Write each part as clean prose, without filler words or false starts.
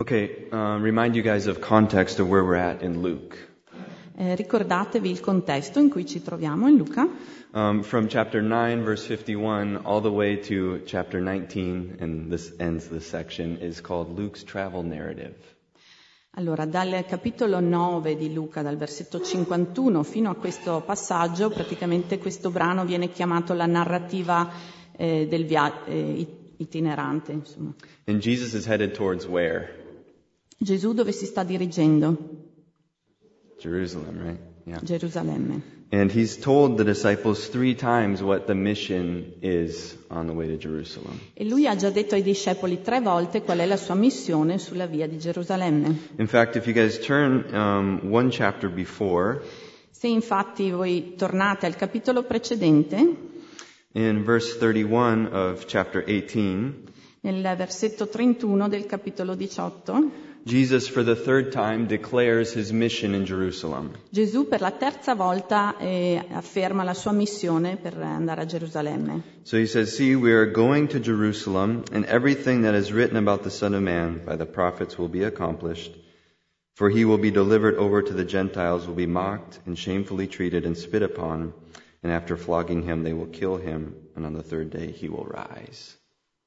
Okay, remind you guys of context of where we're at in Luke. Ricordatevi il contesto in cui ci troviamo in Luca. From chapter 9, verse 51, all the way to chapter 19, and this ends this section, is called Luke's travel narrative. Allora, dal capitolo 9 di Luca, dal versetto 51 fino a questo passaggio, praticamente questo brano viene chiamato la narrativa del itinerante, insomma. And Jesus is headed towards where? Gesù dove si sta dirigendo? Jerusalem, right? Yeah. Gerusalemme. And he's told the disciples 3 times what the mission is on the way to Jerusalem. E lui ha già detto ai discepoli 3 volte qual è la sua missione sulla via di Gerusalemme. In fact, if you guys turn one chapter before, Se infatti voi tornate al capitolo precedente, in verse 31 of chapter 18, nel versetto 31 del capitolo 18, Jesus for the 3rd time declares his mission in Jerusalem. Gesù per la 3ª volta afferma la sua missione per andare a Gerusalemme. So he says, "See, we are going to Jerusalem, and everything that is written about the Son of Man by the prophets will be accomplished. For he will be delivered over to the Gentiles, will be mocked and shamefully treated and spit upon, and after flogging him they will kill him, and on the 3rd day he will rise."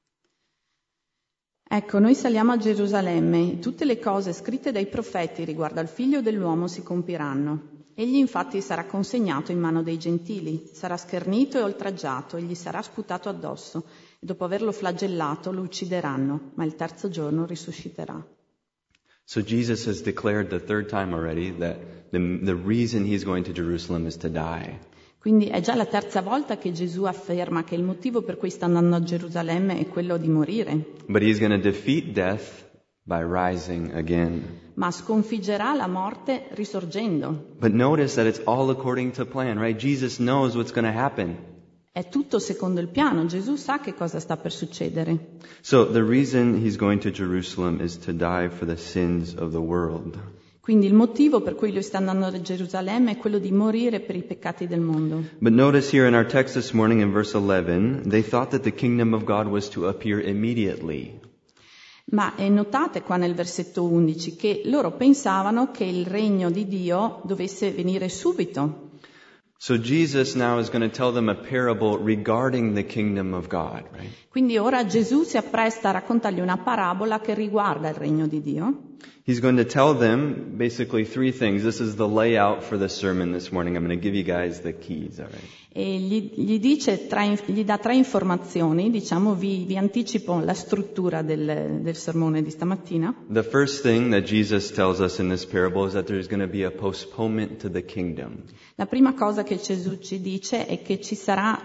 Ecco, noi saliamo a Gerusalemme, tutte le cose scritte dai profeti riguardo al figlio dell'uomo si compiranno. Egli infatti sarà consegnato in mano dei gentili, sarà schernito e oltraggiato e gli sarà sputato addosso, e dopo averlo flagellato lo uccideranno, ma il 3° giorno risusciterà. So Jesus has declared the 3rd time already that the reason he's going to Jerusalem is to die. Quindi è già la 3ª volta che Gesù afferma che il motivo per cui sta andando a Gerusalemme è quello di morire. But he's going to defeat death by rising again. Ma sconfiggerà la morte risorgendo. But notice that it's all according to plan, right? Jesus knows what's going to happen. È tutto secondo il piano, Gesù sa che cosa sta per succedere. So the reason he's going to Jerusalem is to die for the sins of the world. Quindi il motivo per cui lui sta andando a Gerusalemme è quello di morire per i peccati del mondo. But notice here in our text this morning in verse 11, they thought that the kingdom of God was to appear immediately. Ma notate qua nel versetto 11 che loro pensavano che il regno di Dio dovesse venire subito. So Jesus now is going to tell them a parable regarding the kingdom of God, right? Quindi ora Gesù si appresta a raccontargli una parabola che riguarda il regno di Dio. He's going to tell them basically 3 things. This is the layout for the sermon this morning. I'm going to give you guys the keys, all right? E gli dà 3 informazioni, diciamo, vi anticipo la struttura del sermone di stamattina. The first thing that Jesus tells us in this parable is that there's going to be a postponement to the kingdom. La prima cosa che Gesù ci dice è che ci sarà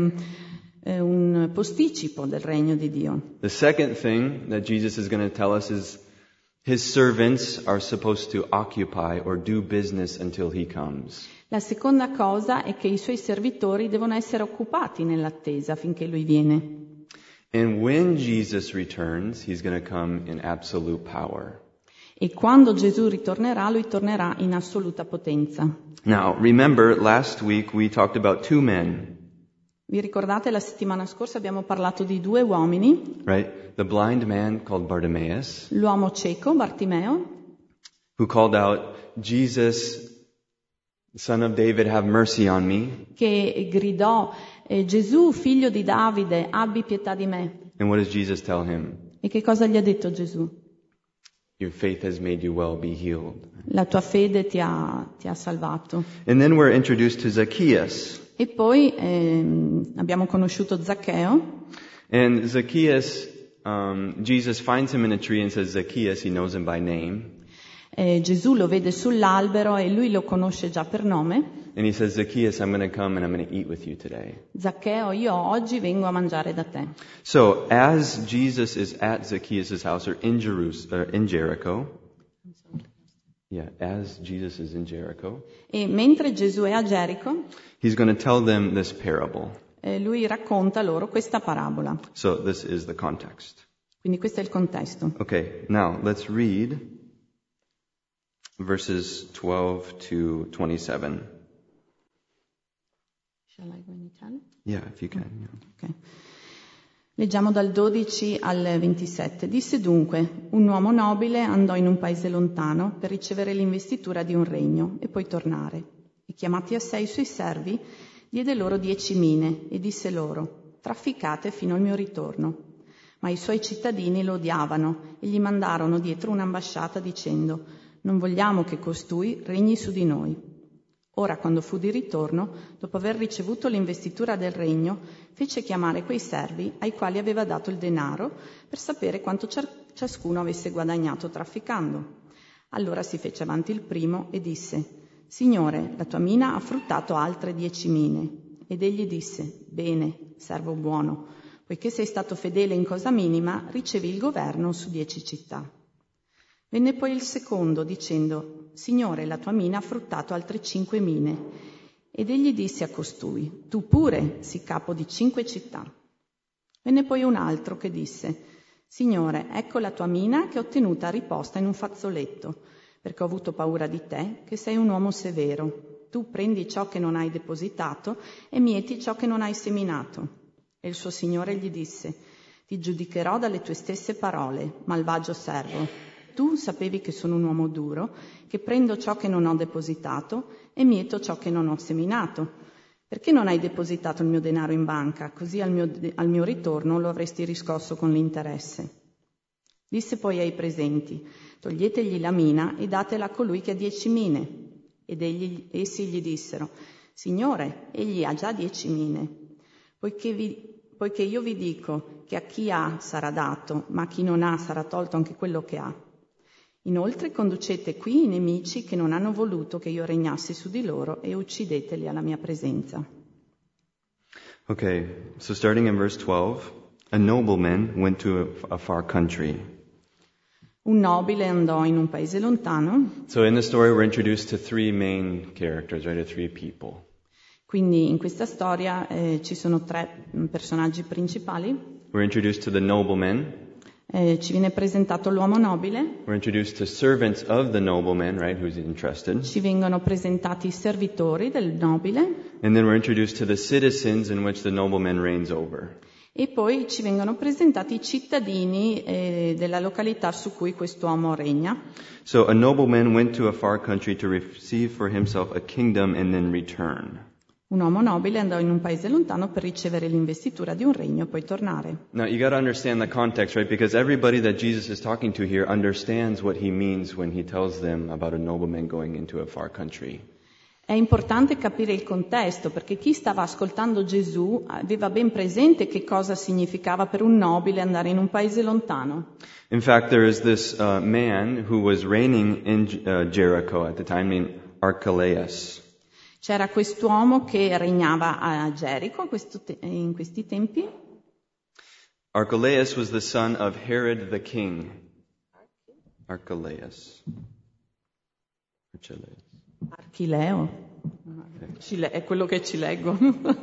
un posticipo del regno di Dio. The second thing that Jesus is going to tell us is his servants are supposed to occupy or do business until he comes. La seconda cosa è che i suoi servitori devono essere occupati nell'attesa finché lui viene. And when Jesus returns, he's going to come in absolute power. E quando Gesù ritornerà, lui tornerà in assoluta potenza. Now, remember, last week we talked about 2 men. Vi ricordate, la settimana scorsa abbiamo parlato di 2 uomini, Right? The blind man called Bartimaeus, l'uomo cieco, Bartimeo, who called out, "Jesus, Son of David, have mercy on me." che gridò, Gesù, figlio di Davide, abbi pietà di me. And what does Jesus tell him? E che cosa gli ha detto Gesù? Your faith has made you well, be healed. La tua fede ti ha salvato. And then we're introduced to Zacchaeus. E poi abbiamo conosciuto Zaccheo. And Zacchaeus, Jesus finds him in a tree and says, Zacchaeus, he knows him by name. Gesù lo vede sull'albero e lui lo conosce già per nome. And he says, Zacchaeus, I'm going to come and I'm going to eat with you today. Zaccheo, io oggi vengo a mangiare da te. So as Jesus is at Zacchaeus' house or in Jericho, as Jesus is in Jericho, E mentre Gesù è a Gerico, he's going to tell them this parable. lui racconta loro questa parabola. So this is the context. Quindi questo è il contesto. Okay, now let's read verses 12 to 27. Shall I go in Italian? Yeah, if you can. Yeah. Okay. Leggiamo dal 12 al 27. Disse dunque: un uomo nobile andò in un paese lontano per ricevere l'investitura di un regno e poi tornare. E chiamati a sé i suoi servi, diede loro 10 mine e disse loro: trafficate fino al mio ritorno. Ma i suoi cittadini lo odiavano e gli mandarono dietro un'ambasciata dicendo: non vogliamo che costui regni su di noi. Ora, quando fu di ritorno, dopo aver ricevuto l'investitura del regno, fece chiamare quei servi ai quali aveva dato il denaro per sapere quanto ciascuno avesse guadagnato trafficando. Allora si fece avanti il primo e disse: Signore, la tua mina ha fruttato altre 10 mine. Ed egli disse: bene, servo buono, poiché sei stato fedele in cosa minima, ricevi il governo su 10 città. Venne poi il secondo, dicendo: Signore, la tua mina ha fruttato altre 5 mine. Ed egli disse a costui: tu pure sii capo di 5 città. Venne poi un altro che disse: Signore, ecco la tua mina che ho tenuta riposta in un fazzoletto, perché ho avuto paura di te, che sei un uomo severo. Tu prendi ciò che non hai depositato e mieti ciò che non hai seminato. E il suo signore gli disse: ti giudicherò dalle tue stesse parole, malvagio servo. Tu sapevi che sono un uomo duro, che prendo ciò che non ho depositato e mieto ciò che non ho seminato. Perché non hai depositato il mio denaro in banca? Così al mio ritorno lo avresti riscosso con l'interesse. Disse poi ai presenti: toglietegli la mina e datela a colui che ha 10 mine. Ed essi gli dissero: Signore, egli ha già 10 mine. Poiché io vi dico che a chi ha sarà dato, ma a chi non ha sarà tolto anche quello che ha. Inoltre conducete qui i nemici che non hanno voluto che io regnassi su di loro e uccideteli alla mia presenza. Okay, so starting in verse 12, a nobleman went to a far country. Un nobile andò in un paese lontano. So in the story we're introduced to 3 main characters, right, to 3 people. Quindi in questa storia ci sono 3 personaggi principali. We're introduced to the nobleman. Ci viene presentato l'uomo nobile. We're introduced to servants of the nobleman, right, who's entrusted. Ci vengono presentati i servitori del nobile. And then we're introduced to the citizens in which the nobleman reigns over. E poi ci vengono presentati i cittadini della località su cui quest'uomo regna. So a nobleman went to a far country to receive for himself a kingdom and then return. Un uomo nobile andò in un paese lontano per ricevere l'investitura di un regno e poi tornare. Now you got to understand the context, right? Because everybody that Jesus is talking to here understands what he means when he tells them about a nobleman going into a far country. È importante capire il contesto, perché chi stava ascoltando Gesù aveva ben presente che cosa significava per un nobile andare in un paese lontano. In fact, there is this man who was reigning in Jericho at the time named Archelaus. C'era quest'uomo che regnava a Gerico in questi tempi. Archelaus was the son of Herod the king. Archelaus. Archileo. È quello che ci leggo.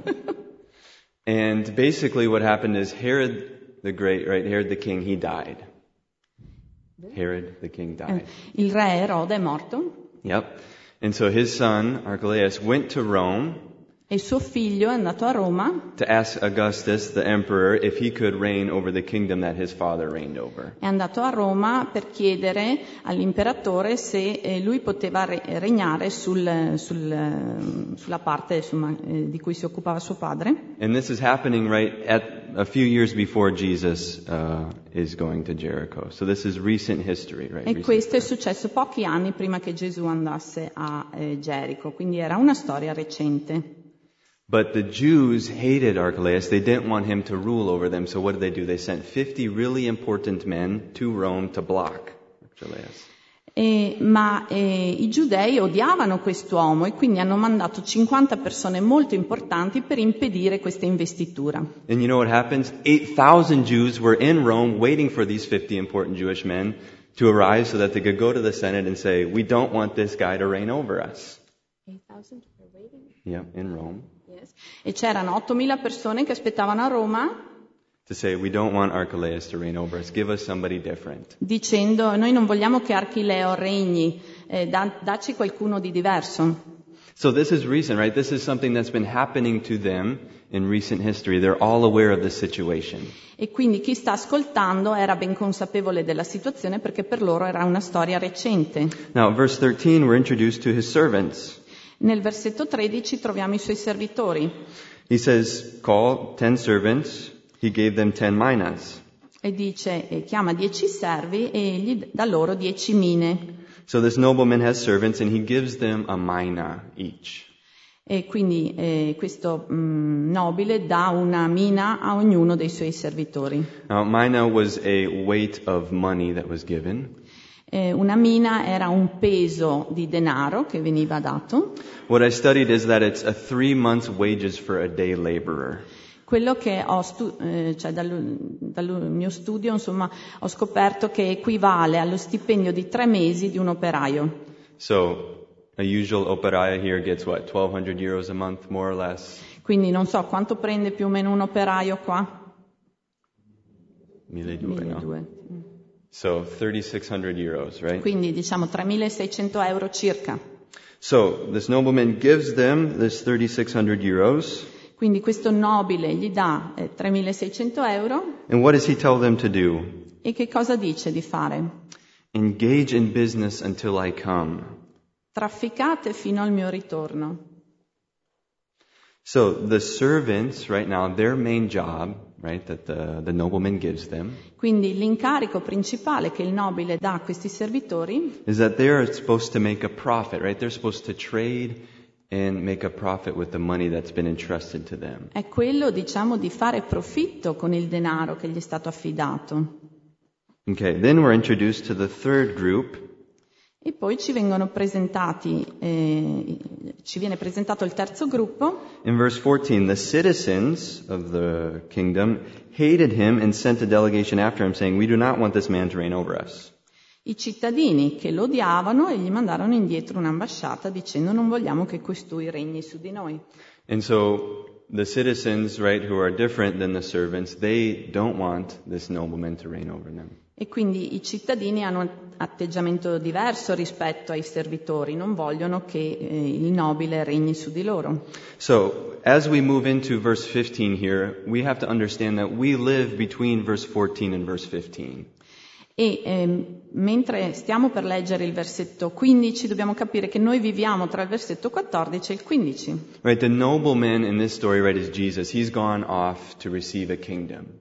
And basically what happened is Herod the Great, right, Herod the king, he died. Herod the king died. Il re Erode è morto. Yep. And so his son, Archelaus, went to Rome. E suo figlio è andato a Roma. To ask Augustus, the emperor, if he could reign over the kingdom that his father reigned over. È andato a Roma per chiedere all'imperatore se lui poteva regnare sulla parte di cui si occupava suo padre. And this is happening right at a few years before Jesus is going to Jericho. So this is recent history, right? E questo è successo pochi anni prima che Gesù andasse a Gerico, quindi era una storia recente. But the Jews hated Archelaus. They didn't want him to rule over them. So what did? They sent 50 really important men to Rome to block Archelaus. Ma i giudei odiavano quest'uomo e quindi hanno mandato 50 persone molto importanti per impedire questa investitura. And you know what happens? 8,000 Jews were in Rome waiting for these 50 important Jewish men to arrive so that they could go to the Senate and say, we don't want this guy to reign over us. 8,000 were waiting? Yeah, in Rome. Yes. E c'erano 8.000 persone che aspettavano a Roma to say, we don't want Archelaus to reign over us. Give us somebody different. Dicendo, noi non vogliamo che Archileo regni, dacci qualcuno di diverso. So this is recent, right? This is something that's been happening to them in recent history, they're all aware of this situation. E quindi chi sta ascoltando era ben consapevole della situazione perché per loro era una storia recente. Now, verse 13, we're introduced to his servants. Nel versetto 13 troviamo i suoi servitori. He says, call 10 servants. He gave them 10 minas. E dice, chiama 10 servi e gli dà loro 10 mine. So this nobleman has servants and he gives them a mina each. E quindi questo nobile dà una mina a ognuno dei suoi servitori. Now, mina was a weight of money that was given. Una mina era un peso di denaro che veniva dato. What I studied is that it's a 3 months' wages for a day laborer. Quello che dal mio studio, insomma, ho scoperto che equivale allo stipendio di 3 mesi di un operaio. So, a usual operaia here gets what, 1,200 euros a month, more or less? Quindi non so quanto prende più o meno un operaio qua? 1.200, no? 1.200. So, 3,600 euros, right? Quindi diciamo 3.600 euro circa. So, this nobleman gives them this 3,600 euros. Quindi questo nobile gli dà 3.600 euro. And what does he tell them to do? E che cosa dice di fare? Engage in business until I come. Trafficate fino al mio ritorno. So the servants, right now, their main job, right, that the nobleman gives them, Quindi l'incarico principale che il nobile dà a questi servitori is that they're supposed to make a profit, right? They're supposed to trade and make a profit with the money that's been entrusted to them. è quello, diciamo, di fare profitto con il denaro che gli è stato affidato. Okay, then we're introduced to the third group. E poi ci viene presentato il terzo gruppo. In verse 14, the citizens of the kingdom hated him and sent a delegation after him, saying, "We do not want this man to reign over us." I cittadini che lo odiavano e gli mandarono indietro un'ambasciata dicendo non vogliamo che costui regni su di noi. And so the citizens, right, who are different than the servants, they don't want this nobleman to reign over them. E quindi i cittadini hanno un atteggiamento diverso rispetto ai servitori, non vogliono che il nobile regni su di loro. So, as we move into verse 15 here, we have to understand that we live between verse 14 and verse 15. E mentre stiamo per leggere il versetto 15, dobbiamo capire che noi viviamo tra il versetto 14 e il 15. Right, the nobleman in this story, right, is Jesus. He's gone off to receive a kingdom.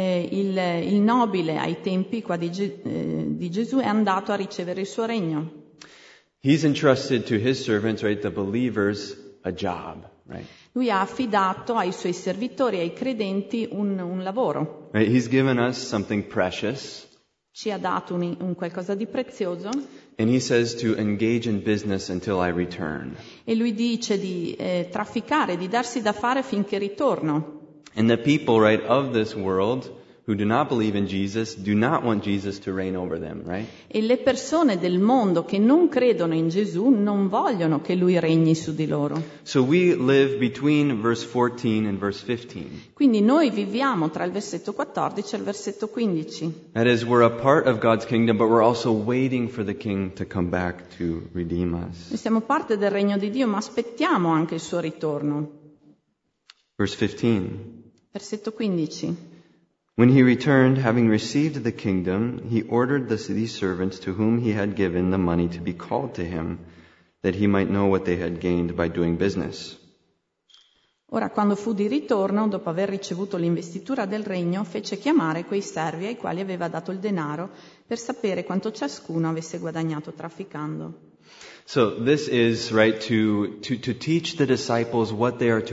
Il nobile ai tempi qua di Gesù è andato a ricevere il suo regno. He's entrusted to his servants, right, the believers, a job, right? Lui ha affidato ai suoi servitori, ai credenti, un lavoro. Right, he's given us something precious. Ci ha dato un qualcosa di prezioso. And he says to engage in business until I return. E lui dice di trafficare, di darsi da fare finché ritorno. And the people, right, of this world who do not believe in Jesus do not want Jesus to reign over them, right? E le persone del mondo che non credono in Gesù non vogliono che lui regni su di loro. So we live between verse 14 and verse 15. Quindi noi viviamo tra il versetto 14 e il versetto 15. That is, we're a part of God's kingdom, but we're also waiting for the King to come back to redeem us. Noi siamo parte del regno di Dio, ma aspettiamo anche il suo ritorno. Verse 15. Versetto 15. When he returned, having received the kingdom, he ordered these servants to whom he had given the money to be called to him, that he might know what they had gained by doing business. Ora, quando fu di ritorno, dopo aver ricevuto l'investitura del regno, fece chiamare quei servi ai quali aveva dato il denaro per sapere quanto ciascuno avesse guadagnato trafficando. So this is, right, to teach the disciples what they are to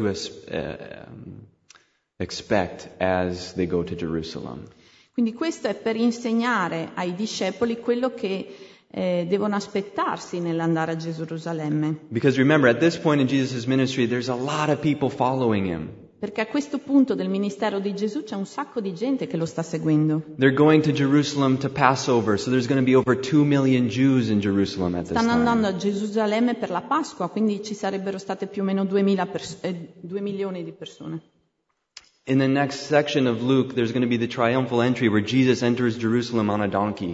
expect as they go to Jerusalem. Quindi questo è per insegnare ai discepoli quello che devono aspettarsi nell'andare a Gerusalemme. Because remember, at this point in Jesus' ministry, there's a lot of people following him. Perché a questo punto del ministero di Gesù c'è un sacco di gente che lo sta seguendo. They're going to Jerusalem to Passover, so there's going to be over 2 million Jews in Jerusalem at this Stanno andando time. a Gerusalemme per la Pasqua, quindi ci sarebbero state più o meno 2 milioni di persone. In the next section of Luke, there's going to be the triumphal entry where Jesus enters Jerusalem on a donkey.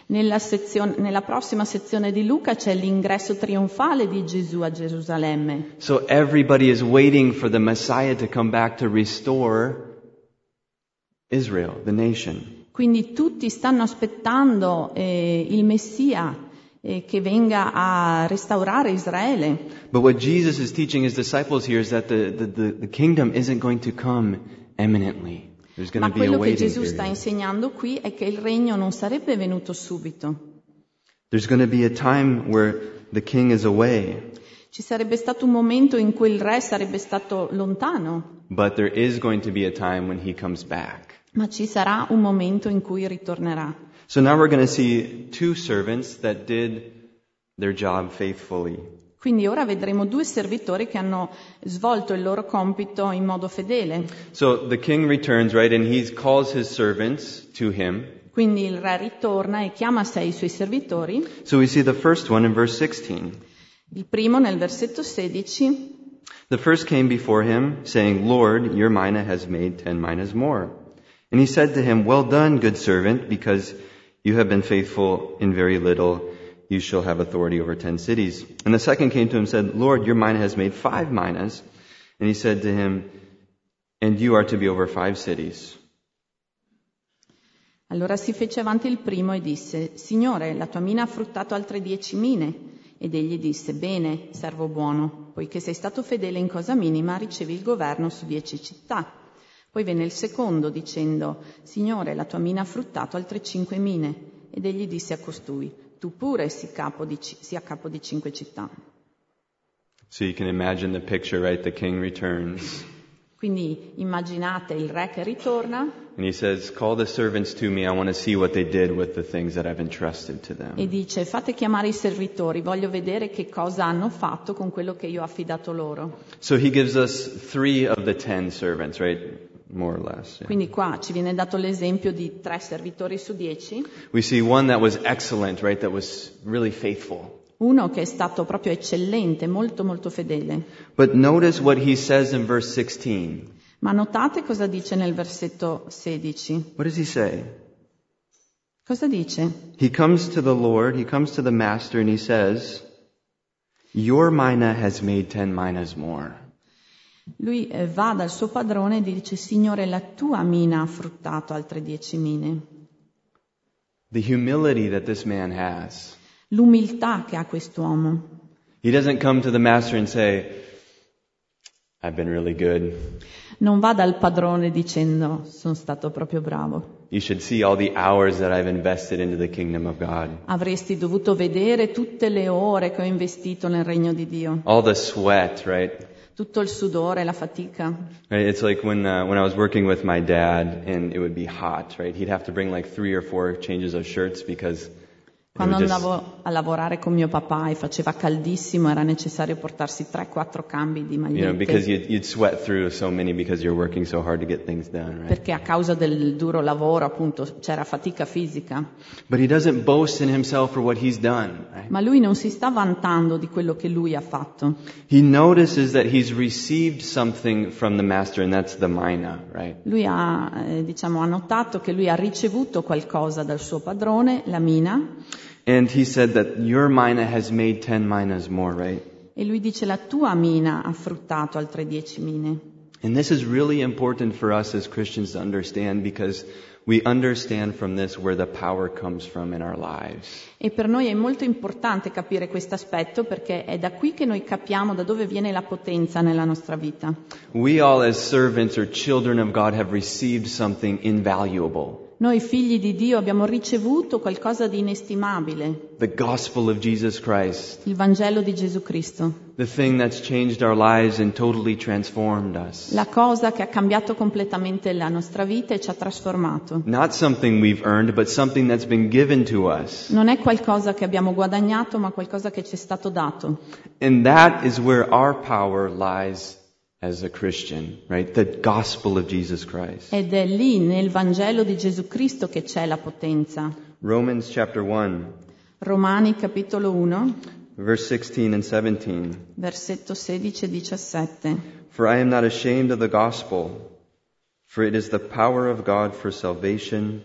Nella prossima sezione di Luca c'è l'ingresso trionfale di Gesù a Gerusalemme. So everybody is waiting for the Messiah to come back to restore Israel, the nation. Quindi tutti stanno aspettando il Messia che venga a restaurare Israele. But what Jesus is teaching his disciples here is that the kingdom isn't going to come imminently. There's going Ma to be a quello che waiting Gesù sta period. insegnando qui è che il regno non sarebbe venuto subito. There's going to be a time where the king is away, Ci sarebbe stato un momento in cui il re sarebbe stato lontano, But there is going to be a time when he comes back. ma ci sarà un momento in cui ritornerà. So now we're going to see two servants that did their job faithfully. Quindi ora vedremo due servitori che hanno svolto il loro compito in modo fedele. So the king returns, right, and he calls his servants to him. Quindi il re ritorna e chiama a sé i suoi servitori. So we see the first one in verse 16. Il primo nel versetto 16. The first came before him, saying, Lord, your mina has made 10 minas more. And he said to him, Well done, good servant, because you have been faithful in very little, you shall have authority over 10 cities. And the second came to him and said, Lord, your mina has made 5 minas. And he said to him, And you are to be over 5 cities. Allora si fece avanti il primo e disse, Signore, la tua mina ha fruttato altre 10 mine. Ed egli disse, Bene, servo buono, poiché sei stato fedele in cosa minima, ricevi il governo su 10 città. Poi venne il secondo dicendo, Signore, la tua mina ha fruttato altre 5 mine. Ed egli disse a costui, tu pure sii capo di 5 città. So you can imagine the picture, right? The king returns. Quindi immaginate il re che ritorna And he says, Call the servants to me. I want to see what they did with the things that I've entrusted to them. e dice, fate chiamare i servitori, voglio vedere che cosa hanno fatto con quello che io ho affidato loro. So he gives us 3 of the 10 servants, right? More or less. Yeah. Quindi qua ci viene dato l'esempio di 3 servitori su 10. We see one that was excellent, right? That was really faithful. Uno che è stato proprio eccellente, molto molto fedele. But notice what he says in verse 16. Ma notate cosa dice nel versetto 16. What does he say? Cosa dice? He comes to the Lord, he comes to the master, and he says, Your mina has made 10 minas more. Lui va dal suo padrone e dice, Signore, la tua mina ha fruttato altre 10 mine. The humility that this man has. L'umiltà che ha quest'uomo. He doesn't come to the master and say, I've been really good. Non va dal padrone dicendo, sono stato proprio bravo. You should see all the hours that I've invested into the kingdom of God. Avresti dovuto vedere tutte le ore che ho investito nel regno di Dio. All the sweat, right? Tutto il sudore, la fatica. Right, it's like when I was working with my dad and it would be hot, right? He'd have to bring like 3 or 4 changes of shirts because Quando andavo a lavorare con mio papà e faceva caldissimo, era necessario portarsi 3-4 cambi di magliette. because you'd sweat through so many because you're working so hard to get things done, right? Perché a causa del duro lavoro, appunto, c'era fatica fisica. But he doesn't boast in himself for what he's done, right? Ma lui non si sta vantando di quello che lui ha fatto. He notices that he's received something from the master, and that's the mina, right? Lui ha notato che lui ha ricevuto qualcosa dal suo padrone, la mina, And he said that your mina has made 10 minas more, right? e lui dice la tua mina ha fruttato altre 10 mine. And this is really important for us as Christians to understand because we understand from this where the power comes from in our lives. E per noi è molto importante capire questo aspetto perché è da qui che noi capiamo da dove viene la potenza nella nostra vita. We all as servants or children of God have received something invaluable. Noi figli di Dio abbiamo ricevuto qualcosa di inestimabile, The gospel of Jesus Christ. il Vangelo di Gesù Cristo, The thing that's changed our lives and totally transformed us. la cosa che ha cambiato completamente la nostra vita e ci ha trasformato. Not something we've earned, but something that's been given to us. Non è qualcosa che abbiamo guadagnato, ma qualcosa che ci è stato dato. And that is where our power lies as a Christian, right? The gospel of Jesus Christ. Ed è lì, nel Vangelo di Gesù Cristo, che c'è la potenza. Romans chapter 1, Romani capitolo 1, verse 16 and 17. versetto 16 e 17. For I am not ashamed of the gospel, for it is the power of God for salvation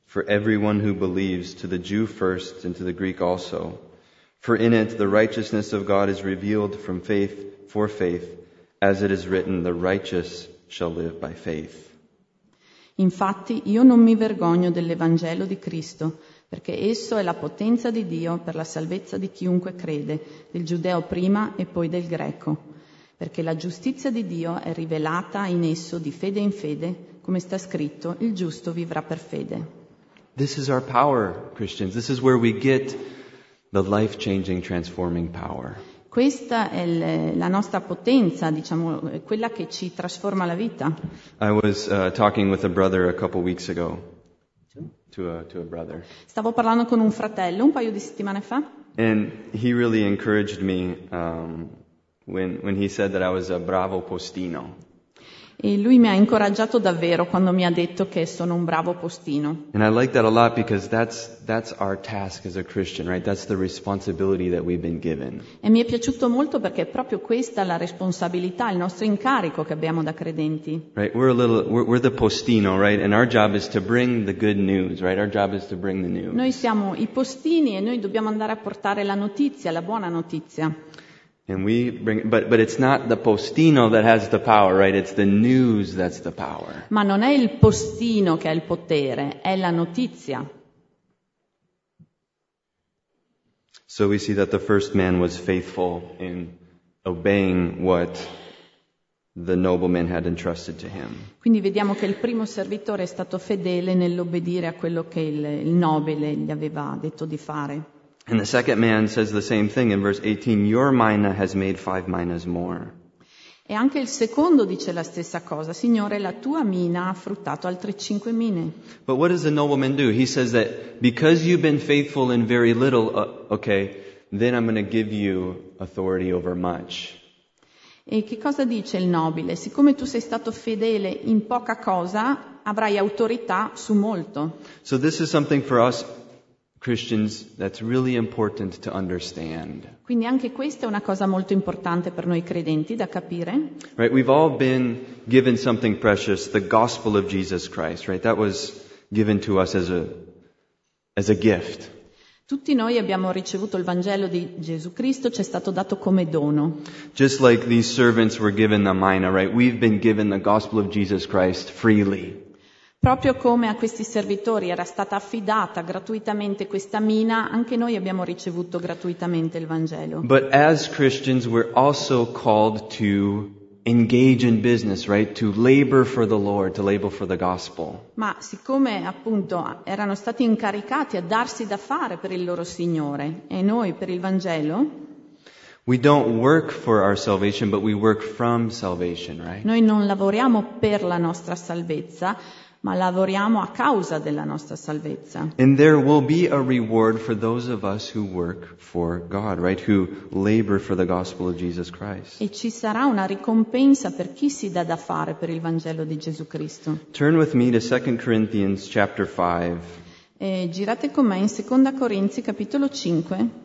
for everyone who believes, to the Jew first and to the Greek also. For in it the righteousness of God is revealed from faith for faith, as it is written, the righteous shall live by faith. Infatti io non mi vergogno dell'Evangelo di Cristo, perché esso è la potenza di Dio per la salvezza di chiunque crede, del giudeo prima e poi del greco, perché la giustizia di Dio è rivelata in esso di fede in fede, come sta scritto, il giusto vivrà per fede. This is our power, Christians. This is where we get the life-changing, transforming power. Questa è la nostra potenza, diciamo, quella che ci trasforma la vita. I was talking with a brother a couple weeks ago. To a brother. Stavo parlando con un fratello un paio di settimane fa. And he really encouraged me when he said that I was a bravo postino. E lui mi ha incoraggiato davvero quando mi ha detto che sono un bravo postino. And I like that a lot because that's our task as a Christian, right? That's the responsibility that we've been given. E mi è piaciuto molto perché è proprio questa la responsabilità, il nostro incarico che abbiamo da credenti. Right? We're the postino, right? And our job is to bring the good news, right? Our job is to bring the news. Noi siamo i postini e noi dobbiamo andare a portare la notizia, la buona notizia. And we bring, but it's not the postino that has the power, right? It's the news that's the power. Ma non è il postino che ha il potere, è la notizia. So we see that the first man was faithful in obeying what the nobleman had entrusted to him. Quindi vediamo che il primo servitore è stato fedele nell'obbedire a quello che il nobile gli aveva detto di fare. And the second man says the same thing in verse 18, your mina has made 5 minas more. E anche il secondo dice la stessa cosa, Signore, la tua mina ha fruttato altre 5 mine. But what does the nobleman do? He says that because you've been faithful in very little, then I'm going to give you authority over much. E che cosa dice il nobile? Siccome tu sei stato fedele in poca cosa, avrai autorità su molto. So this is something for us Christians that's really important to understand. Quindi anche questa è una cosa molto importante per noi credenti da capire. Right, we've all been given something precious, the gospel of Jesus Christ, right? That was given to us as a gift. Tutti noi abbiamo ricevuto il Vangelo di Gesù Cristo, ci è stato dato come dono. Just like these servants were given the mina, right? We've been given the gospel of Jesus Christ freely. Proprio come a questi servitori era stata affidata gratuitamente questa mina, anche noi abbiamo ricevuto gratuitamente il Vangelo. But as Christians, we're also called to engage in business, right? To labor for the Lord, to labor for the gospel. Ma siccome appunto erano stati incaricati a darsi da fare per il loro Signore e noi per il Vangelo, we don't work for our salvation, but we work from salvation, right? Noi non lavoriamo per la nostra salvezza, ma lavoriamo a causa della nostra salvezza. And there will be a reward for those of us who work for God, right? Who labor for the gospel of Jesus Christ. E ci sarà una ricompensa per chi si dà da fare per il Vangelo di Gesù Cristo. Turn with me to 2 Corinthians chapter 5. Girate con me in 2 Corinzi capitolo 5.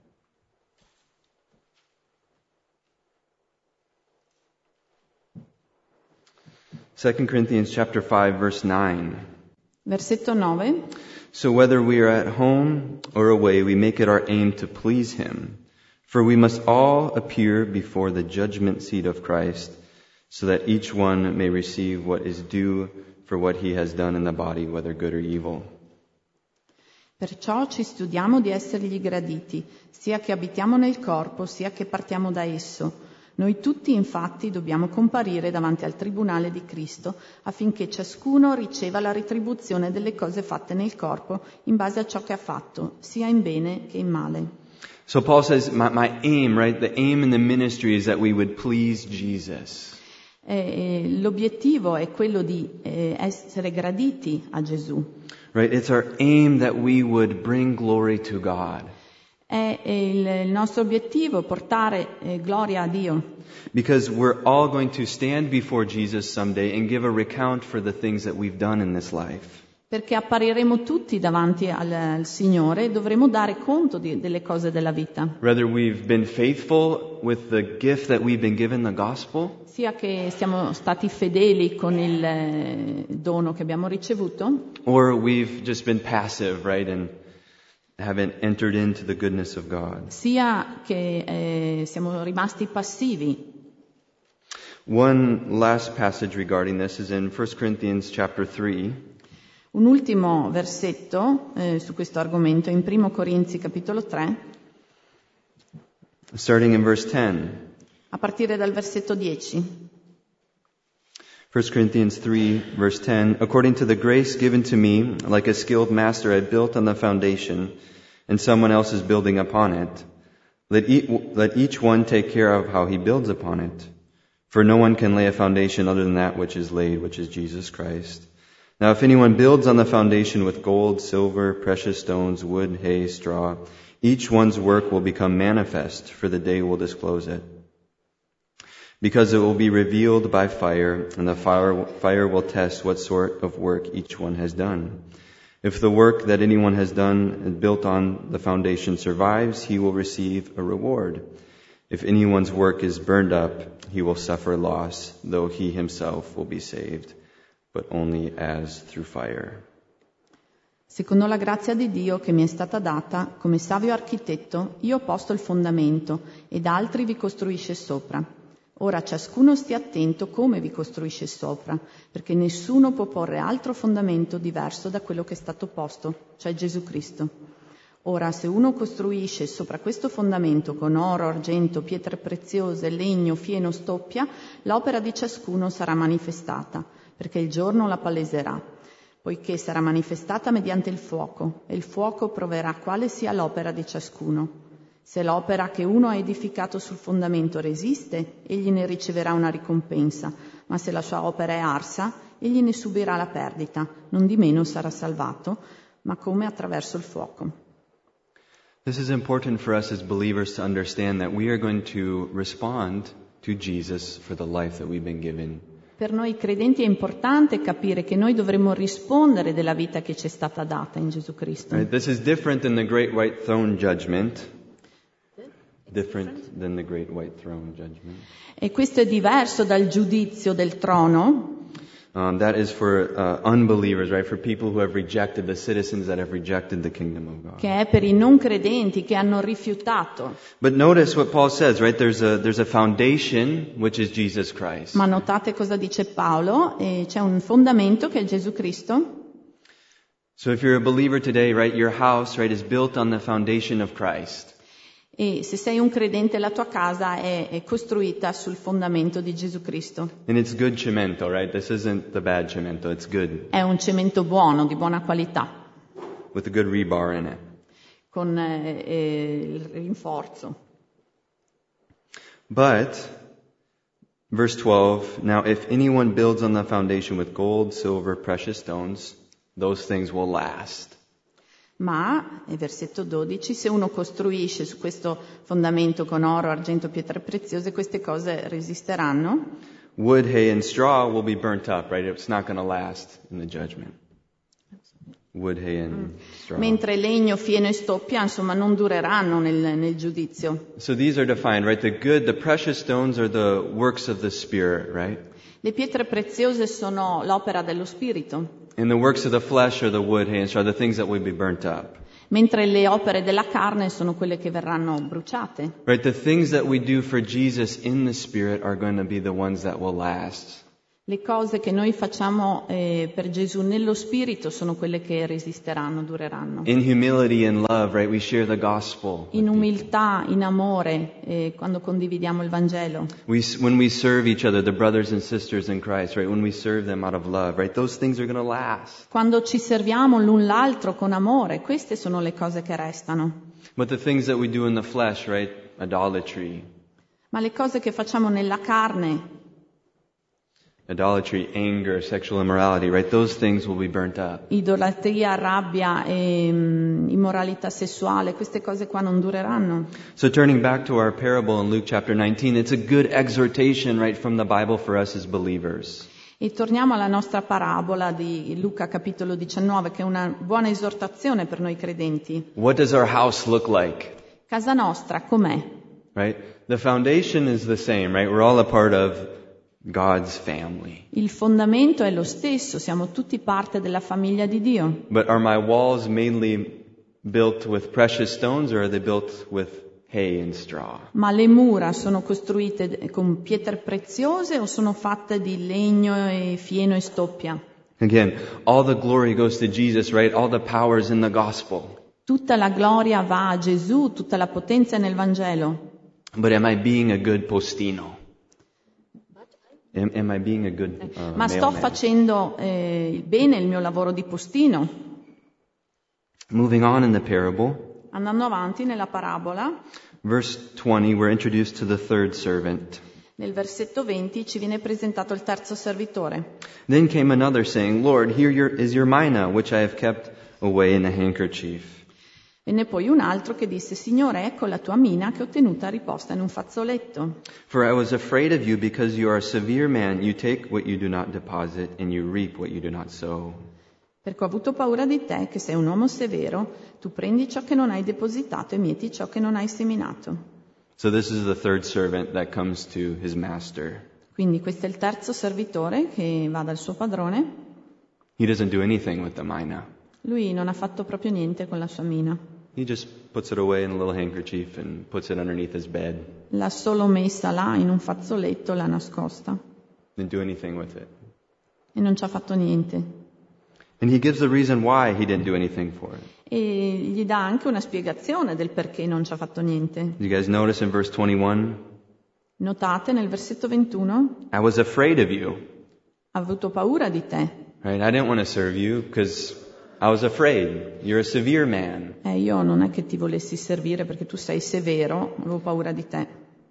Second Corinthians chapter 5 verse 9. Versetto 9. So whether we are at home or away, we make it our aim to please Him. For we must all appear before the judgment seat of Christ, so that each one may receive what is due for what he has done in the body, whether good or evil. Perciò ci studiamo di essergli graditi, sia che abitiamo nel corpo, sia che partiamo da esso. Noi tutti, infatti, dobbiamo comparire davanti al tribunale di Cristo, affinché ciascuno riceva la retribuzione delle cose fatte nel corpo, in base a ciò che ha fatto, sia in bene che in male. So Paul says, my aim, right? The aim in the ministry is that we would please Jesus. L'obiettivo è quello di essere graditi a Gesù. Right? It's our aim that we would bring glory to God. È il nostro obiettivo portare gloria a Dio. Because we're all going to stand before Jesus someday and give a recount for the things that we've done in this life. Perché appariremo tutti davanti al Signore e dovremo dare conto delle cose della vita. Whether we've been faithful with the gift that we've been given, the gospel, Sia che siamo stati fedeli con il dono che abbiamo ricevuto, or we've just been passive, right, and haven't entered into the goodness of God. sia che siamo rimasti passivi. One last passage regarding this is in 1 Corinthians chapter 3. Un ultimo versetto su questo argomento in 1 Corinzi capitolo 3, Starting in verse 10. a partire dal versetto 10. 1 Corinthians 3, verse 10. According to the grace given to me, like a skilled master, I built on the foundation, and someone else is building upon it. Let each one take care of how he builds upon it. For no one can lay a foundation other than that which is laid, which is Jesus Christ. Now if anyone builds on the foundation with gold, silver, precious stones, wood, hay, straw, each one's work will become manifest, for the day will disclose it. Because it will be revealed by fire, and the fire will test what sort of work each one has done. If the work that anyone has done and built on the foundation survives, he will receive a reward. If anyone's work is burned up, he will suffer loss, though he himself will be saved, but only as through fire. Secondo la grazia di Dio che mi è stata data, come savio architetto, io ho posto il fondamento ed altri vi costruisce sopra. Ora ciascuno stia attento come vi costruisce sopra, perché nessuno può porre altro fondamento diverso da quello che è stato posto, cioè Gesù Cristo. Ora, se uno costruisce sopra questo fondamento con oro, argento, pietre preziose, legno, fieno, stoppia, l'opera di ciascuno sarà manifestata, perché il giorno la paleserà, poiché sarà manifestata mediante il fuoco, e il fuoco proverà quale sia l'opera di ciascuno. Se l'opera che uno ha edificato sul fondamento resiste, egli ne riceverà una ricompensa, ma se la sua opera è arsa, egli ne subirà la perdita, non di meno sarà salvato, ma come attraverso il fuoco. This is important for us as believers to understand that we are going to respond to Jesus for the life that we've been given. Per noi credenti è importante capire che noi dovremmo rispondere della vita che ci è stata data in Gesù Cristo. Right, this is different than the great white throne judgment. Different than the great white throne judgment. E questo è diverso dal giudizio del trono. That is for unbelievers, right? For people who have rejected, the citizens that have rejected the kingdom of God. Che è per i non credenti che hanno rifiutato. But notice what Paul says, right? There's a foundation, which is Jesus Christ. Ma notate cosa dice Paolo, c'è un fondamento che è Gesù Cristo. So if you're a believer today, right, your house, right, is built on the foundation of Christ. E se sei un credente, la tua casa è costruita sul fondamento di Gesù Cristo. And it's good cemento, right? This isn't the bad cemento, it's good. È un cemento buono, di buona qualità, With a good rebar in it. con il rinforzo. But, verse 12, now if anyone builds on the foundation with gold, silver, precious stones, those things will last. Ma, versetto 12, se uno costruisce su questo fondamento con oro, argento, pietre preziose, queste cose resisteranno. Wood, hay, and straw will be burnt up, right? It's not going to last in the judgment. Wood, hay, and straw. Mentre legno, fieno e stoppia, insomma, non dureranno nel giudizio. So these are defined, right? The precious stones are the works of the Spirit, right? Le pietre preziose sono l'opera dello Spirito. And the works of the flesh are the wood, hay, and straw, the things that will be burnt up. Mentre le opere della carne sono quelle che verranno bruciate. Right, the things that we do for Jesus in the Spirit are going to be the ones that will last. Le cose che noi facciamo per Gesù nello Spirito sono quelle che resisteranno, dureranno. In humility and love, right, we share the gospel. In umiltà, in amore, quando condividiamo il Vangelo. When we serve each other, the brothers and sisters in Christ, right, when we serve them out of love, right, those things are going to last. Quando ci serviamo l'un l'altro con amore, queste sono le cose che restano. But the things that we do in the flesh, right, idolatry, Ma le cose che facciamo nella carne, anger, sexual immorality, right? Those things will be burnt up. idolatria, rabbia e immoralità sessuale, queste cose qua non dureranno. So turning back to our parable in Luke chapter 19, it's a good exhortation, right, from the Bible for us as believers. E torniamo alla nostra parabola di Luca capitolo 19, che è una buona esortazione per noi credenti. What does our house look like? Casa nostra com'è? Right? The foundation is the same, right? We're all a part of God's family. Il fondamento è lo stesso, siamo tutti parte della famiglia di Dio. But are my walls mainly built with precious stones or are they built with hay and straw? Ma le mura sono costruite con pietre preziose o sono fatte di legno e fieno e stoppia? Again, all the glory goes to Jesus, right? All the power is in the gospel. Tutta la gloria va a Gesù, tutta la potenza è nel Vangelo. But am I being a good postino? Am I being a good Ma sto mailman? facendo bene il mio lavoro di postino? Moving on in the parable, Andando avanti nella parabola, verse 20, we're introduced to the third servant. nel versetto 20 ci viene presentato il terzo servitore. Then came another saying, Lord, is your mina, which I have kept away in a handkerchief. Venne poi un altro che disse: Signore, ecco la tua mina che ho tenuta riposta in un fazzoletto. For I was afraid of you because you are a severe man. You take what you do not deposit and you reap what you do not sow. Perché ho avuto paura di te, che sei un uomo severo, tu prendi ciò che non hai depositato e mieti ciò che non hai seminato. So this is the third servant that comes to his master. Quindi questo è il terzo servitore che va dal suo padrone. He doesn't do anything with the mina. Lui non ha fatto proprio niente con la sua mina. He just puts it away in a little handkerchief and puts it underneath his bed. L'ha solo messa là in un fazzoletto, l'ha nascosta Didn't do anything with it. e non ci ha fatto niente. And he gives the reason why he didn't do anything for it. E gli dà anche una spiegazione del perché non ci ha fatto niente. You guys notice in verse 21? Notate nel versetto 21, I was afraid of you. ha avuto paura di te. Right? I didn't want to serve you because I was afraid. You're a severe man. Io non è che ti volessi servire perché tu sei severo, avevo paura di te.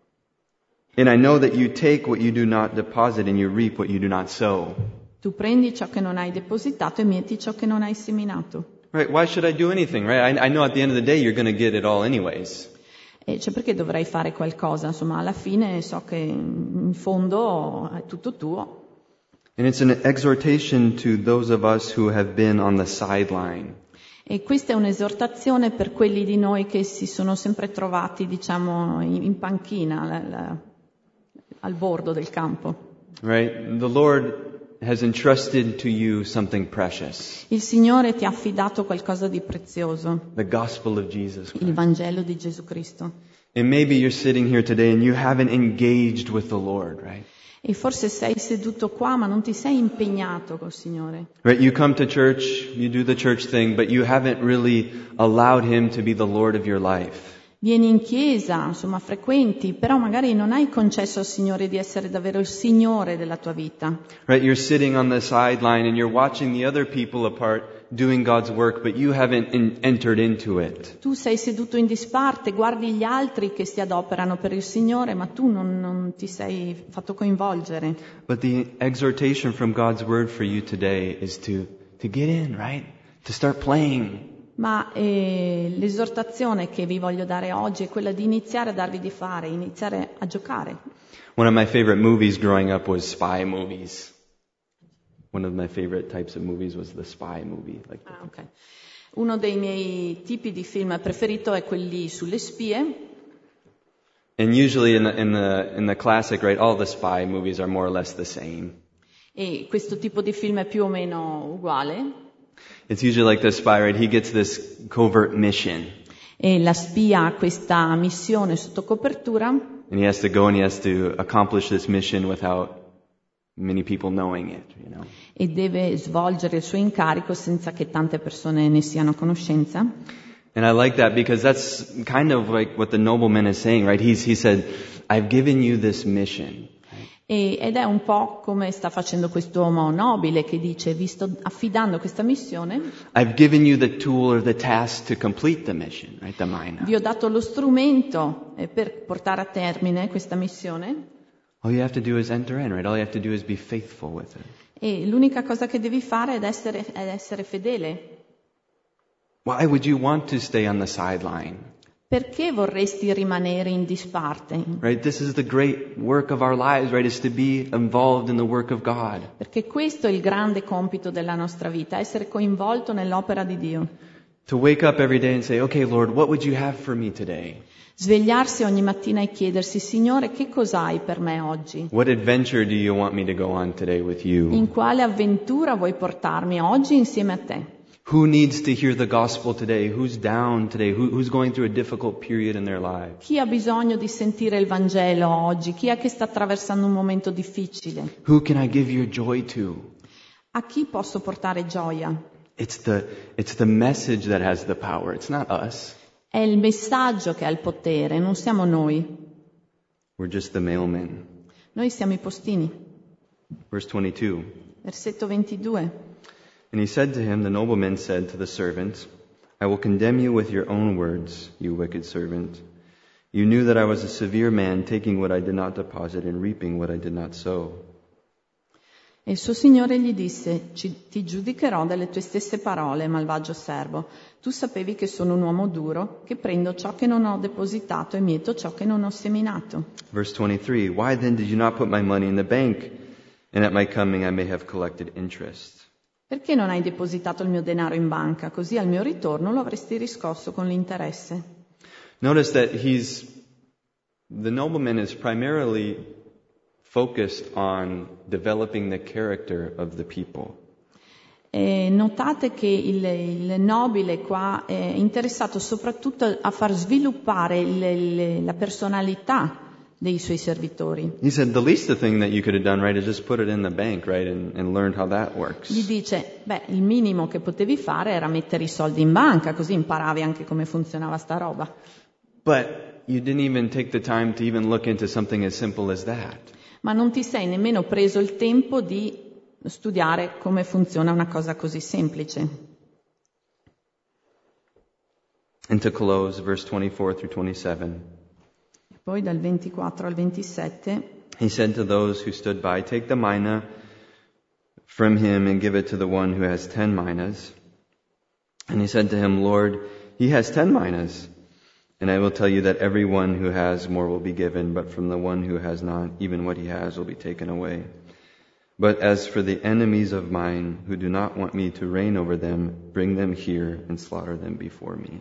And I know that you take what you do not deposit and you reap what you do not sow. Tu prendi ciò che non hai depositato e mieti ciò che non hai seminato. Right? Why should I do anything, right? I know at the end of the day you're going to get it all anyways. E cioè perché dovrei fare qualcosa? Insomma, alla fine so che in fondo è tutto tuo. And it's an exhortation to those of us who have been on the sideline. E questa è un'esortazione per quelli di noi che si sono sempre trovati, diciamo, in panchina, al bordo del campo. Right? The Lord has entrusted to you something precious. Il Signore ti ha affidato qualcosa di prezioso, The gospel of Jesus Christ. il Vangelo di Gesù Cristo. And maybe you're sitting here today and you haven't engaged with the Lord, right? E forse sei seduto qua ma non ti sei impegnato col Signore. Right? You come to church, you do the church thing, but you haven't really allowed Him to be the Lord of your life. Vieni in chiesa, insomma, frequenti, però magari non hai concesso al Signore di essere davvero il Signore della tua vita. Right? You're sitting on the sideline and you're watching the other people apart doing God's work, but you haven't entered into it. Tu sei seduto in disparte, guardi gli altri che si adoperano per il Signore, ma tu non ti sei fatto coinvolgere. But the exhortation from God's word for you today is to get in, right? To start playing. Ma l'esortazione che vi voglio dare oggi è quella di iniziare a darvi di fare, iniziare a giocare. One of my favorite movies growing up was spy movies. One of my favorite types of movies was the spy movie. Okay. Uno dei miei tipi di film preferito è quelli sulle spie. And usually in the classic, right, all the spy movies are more or less the same. E questo tipo di film è più o meno uguale. It's usually like the spy, right? He gets this covert mission. E la spia ha questa missione sotto copertura. And he has to go and he has to accomplish this mission without many people knowing it, you know. E deve svolgere il suo incarico senza che tante persone ne siano a conoscenza. And I like that because that's kind of like what the nobleman is saying, right? He said, I've given you this mission. Ed è un po' come sta facendo quest'uomo nobile che dice: vi sto affidando questa missione. I've given you the tool or the task to complete the mission, right? The mina. Vi ho dato lo strumento per portare a termine questa missione. All you have to do is enter in, right? All you have to do is be faithful with it. E l'unica cosa che devi fare è essere fedele. Why would you want to stay on the sideline? Perché vorresti rimanere in disparte? Right? This is the great work of our lives, right? Is to be involved in the work of God. Perché questo è il grande compito della nostra vita, essere coinvolto nell'opera di Dio. To wake up every day and say, okay, Lord, what would you have for me today? Svegliarsi ogni mattina e chiedersi, Signore, che cos'hai per me oggi? What adventure do you want me to go on today with you? In quale avventura vuoi portarmi oggi insieme a te? Who needs to hear the gospel today? Who's down today? Who's going through a difficult period in their lives? Chi ha bisogno di sentire il Vangelo oggi? Chi è che sta attraversando un momento difficile? Who can I give your joy to? A chi posso portare gioia? It's the message that has the power. It's not us. È il messaggio che ha il potere, non siamo noi. We're just the mailmen. Noi siamo i postini. Verse 22. Versetto 22. And he said to him, the nobleman said to the servant, I will condemn you with your own words, you wicked servant. You knew that I was a severe man, taking what I did not deposit and reaping what I did not sow. E il suo signore gli disse, ti giudicherò dalle tue stesse parole, malvagio servo. Tu sapevi che sono un uomo duro, che prendo ciò che non ho depositato e mieto ciò che non ho seminato. Verse 23, Why then did you not put my money in the bank, and at my coming I may have collected interest? Perché non hai depositato il mio denaro in banca? Così al mio ritorno lo avresti riscosso con l'interesse. Notice that the nobleman is primarily focused on developing the character of the people. E notate che il nobile qua è interessato soprattutto a far sviluppare la personalità dei suoi servitori. He said the least thing that you could have done, right, is just put it in the bank, right, and learned how that works. Gli dice, il minimo che potevi fare era mettere i soldi in banca, così imparavi anche come funzionava sta roba. But you didn't even take the time to even look into something as simple as that. Ma non ti sei nemmeno preso il tempo di studiare come funziona una cosa così semplice. And to close, verse 24 through 27. E poi dal 24 al 27, He said to those who stood by, Take the mina from him and give it to the one who has 10 minas. And he said to him, Lord, he has 10 minas. And I will tell you that everyone who has more will be given, but from the one who has not, even what he has will be taken away. But as for the enemies of mine who do not want me to reign over them, bring them here and slaughter them before me.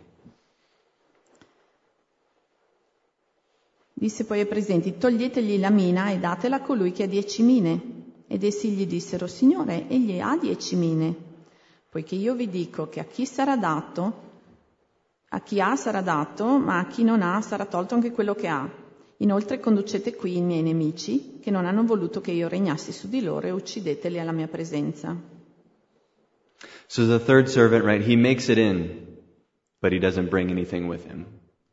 disse poi ai presenti, toglietegli la mina e datela a colui che ha 10 mine. Ed essi gli dissero, Signore, egli ha 10 mine. Poiché io vi dico che a chi sarà dato, a chi ha sarà dato, ma a chi non ha sarà tolto anche quello che ha. Inoltre conducete qui i miei nemici, che non hanno voluto che io regnassi su di loro, e uccideteli alla mia presenza. So the third servant, right, he makes it in, but he doesn't bring anything with him.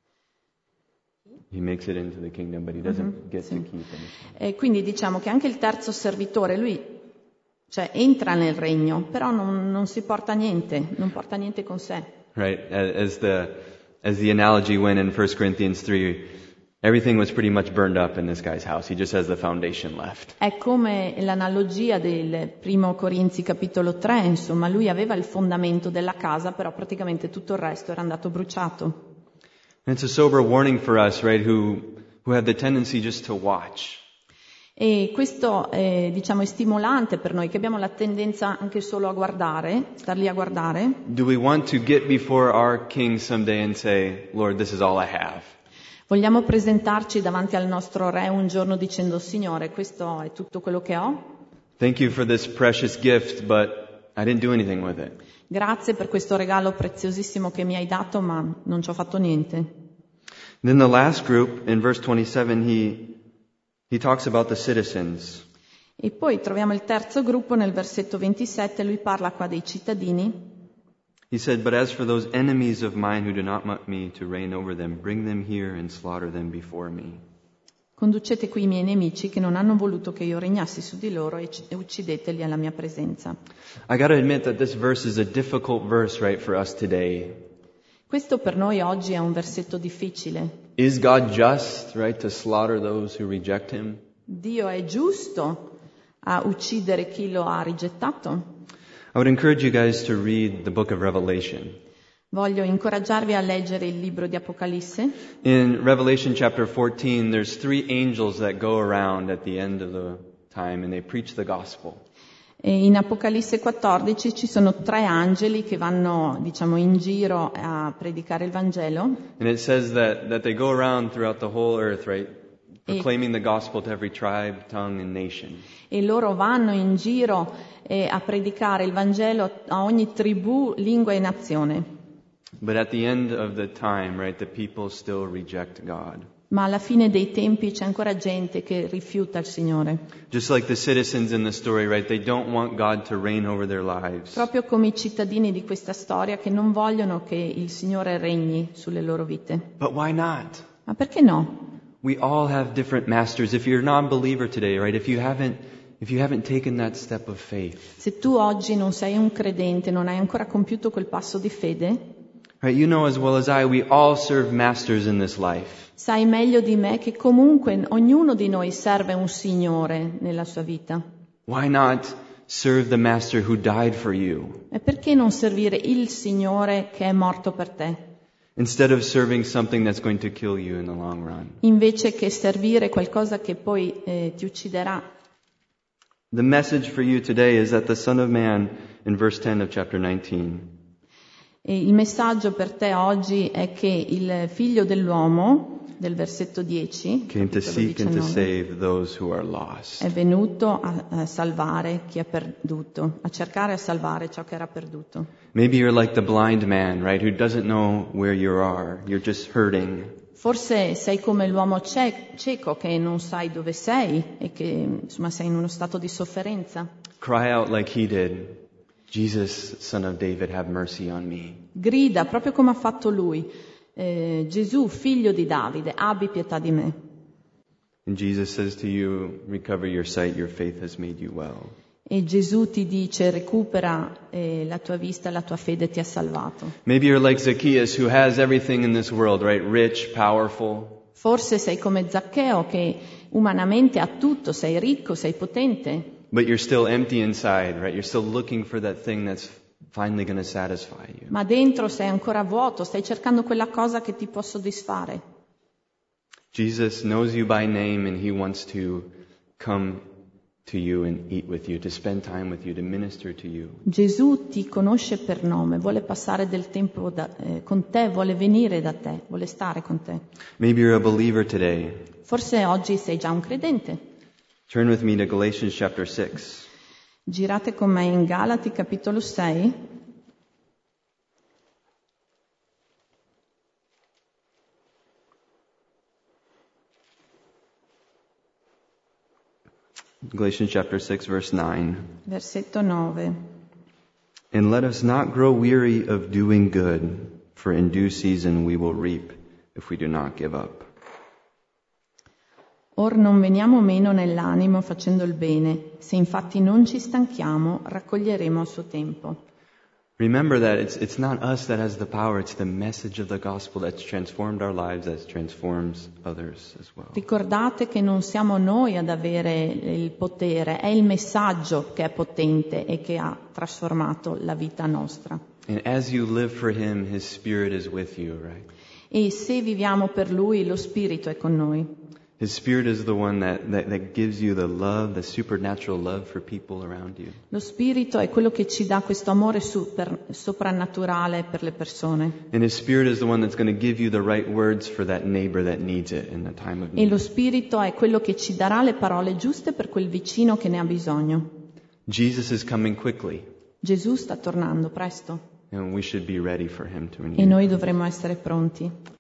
He makes it into the kingdom, but he doesn't get to keep anything. E quindi diciamo che anche il terzo servitore, lui entra nel regno, però non si porta niente, non porta niente con sé. Right, as the analogy went in 1 Corinthians 3, everything was pretty much burned up in this guy's house. He just has the foundation left. È come l'analogia del primo Corinzi capitolo 3, insomma, lui aveva il fondamento della casa, però praticamente tutto il resto era andato bruciato. And it's a sober warning for us, right, who have the tendency just to watch. E questo è stimolante per noi, che abbiamo la tendenza anche solo a guardare, star lì a guardare. Do we want to get before our King someday and say, Lord, this is all I have? Vogliamo presentarci davanti al nostro Re un giorno dicendo, Signore, questo è tutto quello che ho? Thank you for this precious gift, but I didn't do anything with it. Grazie per questo regalo preziosissimo che mi hai dato, ma non ci ho fatto niente. Then the last group, in verse 27, he talks about the citizens. E poi troviamo il terzo gruppo nel versetto 27, lui parla qua dei cittadini. He said, But as for those enemies of mine who do not want me to reign over them, bring them here and slaughter them before me. Conducete qui i miei nemici che non hanno voluto che io regnassi su di loro e uccideteli alla mia presenza. I got to admit that this verse is a difficult verse, right, for us today. Questo per noi oggi è un versetto difficile. Is God just, right, to slaughter those who reject him? Dio è giusto a uccidere chi lo ha rigettato? I would encourage you guys to read the book of Revelation. Voglio incoraggiarvi a leggere il libro di Apocalisse. In Revelation chapter 14, there's 3 angels that go around at the end of the time and they preach the gospel. E in Apocalisse 14 ci sono 3 angeli che vanno, in giro a predicare il Vangelo. And it says that they go around throughout the whole earth, right? Proclaiming the gospel to every tribe, tongue, and nation. E loro vanno in giro a predicare il Vangelo a ogni tribù, lingua e nazione. But at the end of the time, right, the people still reject God. Ma alla fine dei tempi c'è ancora gente che rifiuta il Signore. Just like the citizens in the story, right? They don't want God to reign over their lives. Proprio come i cittadini di questa storia che non vogliono che il Signore regni sulle loro vite. But why not? Ma perché no? We all have different masters. If you're a non-believer today, right? If you haven't taken that step of faith. Se tu oggi non sei un credente, non hai ancora compiuto quel passo di fede, Right, you know as well as I, we all serve masters in this life. sai meglio di me che comunque ognuno di noi serve un Signore nella sua vita. Why not serve the master who died for you E perché non servire il Signore che è morto per te, instead of serving something that's going to kill you in the long run? invece che servire qualcosa che poi ti ucciderà? The message for you today is that the Son of Man, in verse 10 of chapter 19, E il messaggio per te oggi è che il Figlio dell'uomo, del versetto 10, came to capitolo seek and to 19, save those who are lost. è venuto a salvare chi è perduto, a cercare e a salvare ciò che era perduto. Maybe you're like the blind man, right, who doesn't know where you are. You're just hurting. Forse sei come l'uomo cieco che non sai dove sei e che sei in uno stato di sofferenza. Cry out like he did. Jesus, son of David, have mercy on me. Grida proprio come ha fatto lui. Gesù, figlio di Davide, abbi pietà di me. And Jesus says to you, recover your sight, your faith has made you well. E Gesù ti dice, recupera la tua vista, la tua fede ti ha salvato. Maybe you're like Zacchaeus, who has everything in this world, right? Rich, powerful. Forse sei come Zaccheo che umanamente ha tutto, sei ricco, sei potente, But you're still empty inside, right? You're still looking for that thing that's finally going to satisfy you. ma dentro sei ancora vuoto, stai cercando quella cosa che ti può soddisfare. Jesus knows you by name and he wants to come to you and eat with you, to spend time with you, to minister to you. Gesù ti conosce per nome, vuole passare del tempo con te, vuole venire da te, vuole stare con te. Maybe you're a believer today. Forse oggi sei già un credente. Turn with me to Galatians chapter 6. Girate con me in Galati capitolo 6. Galatians chapter 6, verse 9. Versetto 9. And let us not grow weary of doing good, for in due season we will reap if we do not give up. Or non veniamo meno nell'animo facendo il bene, se infatti non ci stanchiamo, raccoglieremo a suo tempo. Remember that it's not us that has the power, it's the message of the gospel that's transformed our lives, that transforms others as well. Ricordate che non siamo noi ad avere il potere, è il messaggio che è potente e che ha trasformato la vita nostra. And as you live for him, his spirit is with you, right? E se viviamo per Lui, lo Spirito è con noi. His spirit is the one that gives you the love, the supernatural love for people around you. Lo Spirito è quello che ci dà questo amore soprannaturale per le persone. And his spirit is the one that's going to give you the right words for that neighbor that needs it in the time of E lo need. Spirito è quello che ci darà le parole giuste per quel vicino che ne ha bisogno. Jesus is coming quickly, Gesù sta tornando presto and we should be ready for him to e renew. noi dovremo essere pronti.